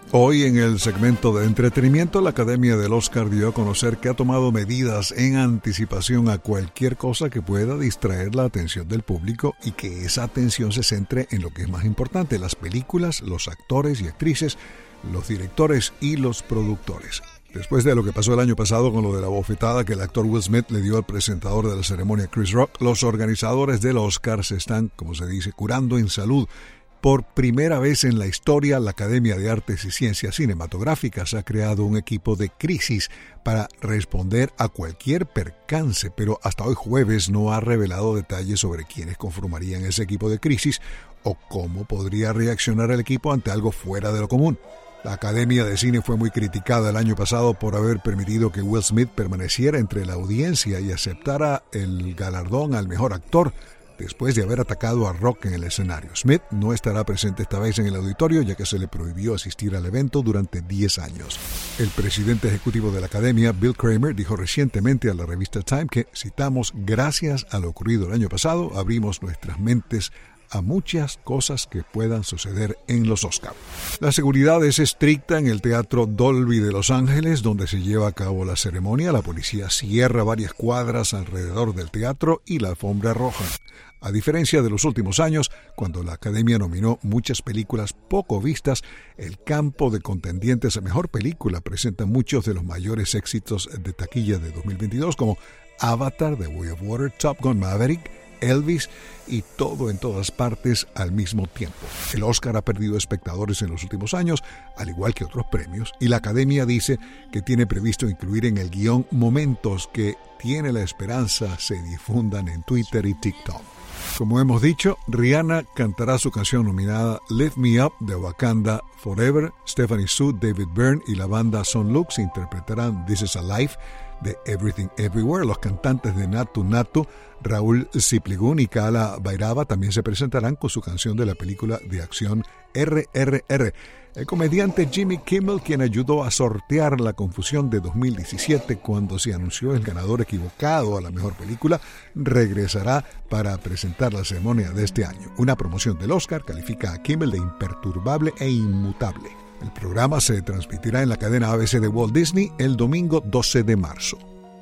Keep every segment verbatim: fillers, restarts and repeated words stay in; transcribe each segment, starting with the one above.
Hoy en el segmento de entretenimiento, la Academia del Oscar dio a conocer que ha tomado medidas en anticipación a cualquier cosa que pueda distraer la atención del público y que esa atención se centre en lo que es más importante, las películas, los actores y actrices, los directores y los productores. Después de lo que pasó el año pasado con lo de la bofetada que el actor Will Smith le dio al presentador de la ceremonia Chris Rock, los organizadores del Oscar se están, como se dice, curando en salud. Por primera vez en la historia, la Academia de Artes y Ciencias Cinematográficas ha creado un equipo de crisis para responder a cualquier percance, pero hasta hoy jueves no ha revelado detalles sobre quiénes conformarían ese equipo de crisis o cómo podría reaccionar el equipo ante algo fuera de lo común. La Academia de Cine fue muy criticada el año pasado por haber permitido que Will Smith permaneciera entre la audiencia y aceptara el galardón al mejor actor después de haber atacado a Rock en el escenario. Smith no estará presente esta vez en el auditorio, ya que se le prohibió asistir al evento durante diez años. El presidente ejecutivo de la Academia, Bill Kramer, dijo recientemente a la revista Time que, citamos, gracias a lo ocurrido el año pasado, abrimos nuestras mentes a muchas cosas que puedan suceder en los Oscars. La seguridad es estricta en el Teatro Dolby de Los Ángeles, donde se lleva a cabo la ceremonia. La policía cierra varias cuadras alrededor del teatro y la alfombra roja. A diferencia de los últimos años, cuando la Academia nominó muchas películas poco vistas, el campo de contendientes a mejor película presenta muchos de los mayores éxitos de taquilla de dos mil veintidós, como Avatar, The Way of Water, Top Gun Maverick, Elvis y Todo en todas partes al mismo tiempo. El Oscar ha perdido espectadores en los últimos años, al igual que otros premios, y la Academia dice que tiene previsto incluir en el guión momentos que tiene la esperanza se difundan en Twitter y TikTok. Como hemos dicho, Rihanna cantará su canción nominada Lift Me Up de Wakanda Forever. Stephanie Su, David Byrne y la banda Son Lux interpretarán This Is a Life de Everything Everywhere. Los cantantes de Natu Natu, Raúl Cipligún y Kala Bairaba también se presentarán con su canción de la película de acción R R R. El comediante Jimmy Kimmel, quien ayudó a sortear la confusión de dos mil diecisiete cuando se anunció el ganador equivocado a la mejor película, regresará para presentar la ceremonia de este año. Una promoción del Oscar califica a Kimmel de imperturbable e inmutable. El programa se transmitirá en la cadena A B C de Walt Disney el domingo doce de marzo.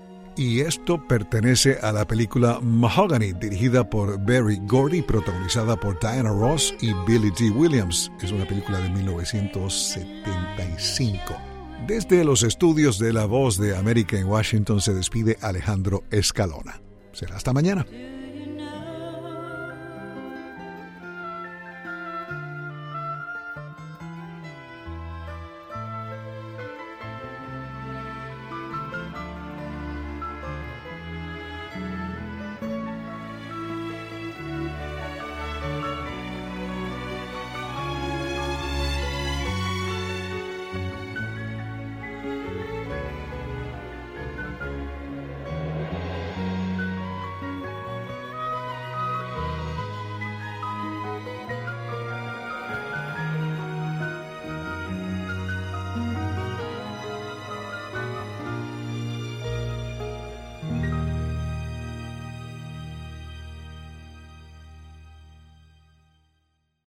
Y esto pertenece a la película Mahogany, dirigida por Berry Gordy, protagonizada por Diana Ross y Billy Dee Williams. Es una película de mil novecientos setenta y cinco. Desde los estudios de La Voz de América en Washington se despide Alejandro Escalona. Será hasta mañana.